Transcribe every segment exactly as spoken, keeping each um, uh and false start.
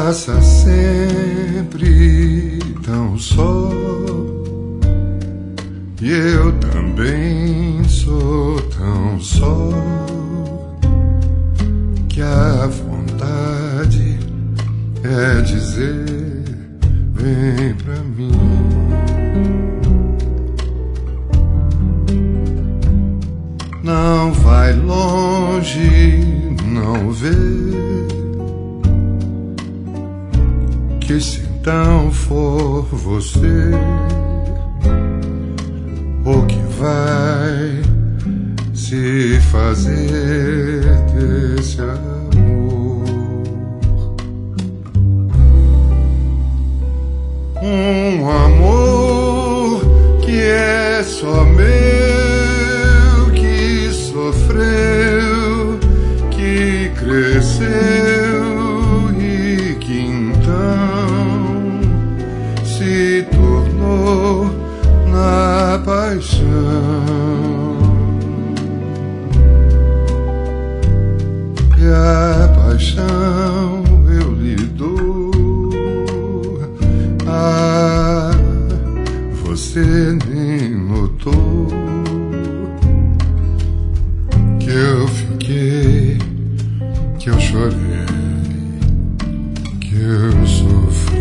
passa sempre tão só, e eu também sou tão só, que a vontade é dizer: vem pra mim. Não vai longe, não vê que se então for você, o que vai se fazer desse amor? Um amor que é só meu, que sofreu, que cresceu e que então se tornou na paixão. E a paixão eu lhe dou, ah, você nem notou que eu fiquei, que eu chorei, que eu sofri.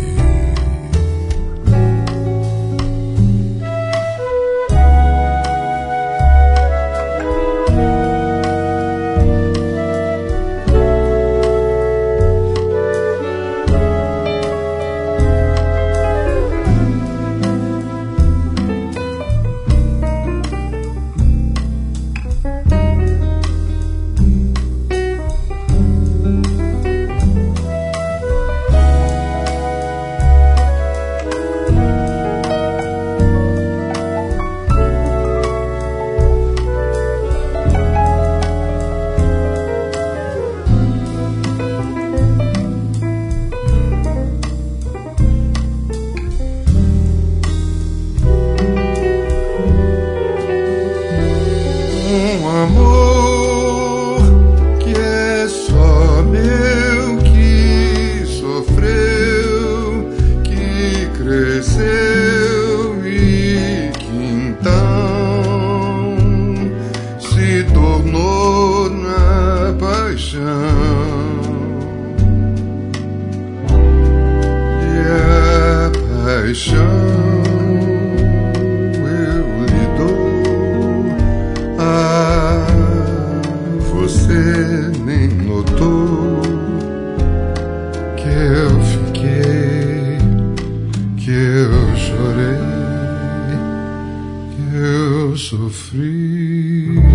Um amor que é só meu, que sofreu, que cresceu e que então se tornou na paixão. E a paixão você nem notou que eu fiquei, que eu chorei, que eu sofri.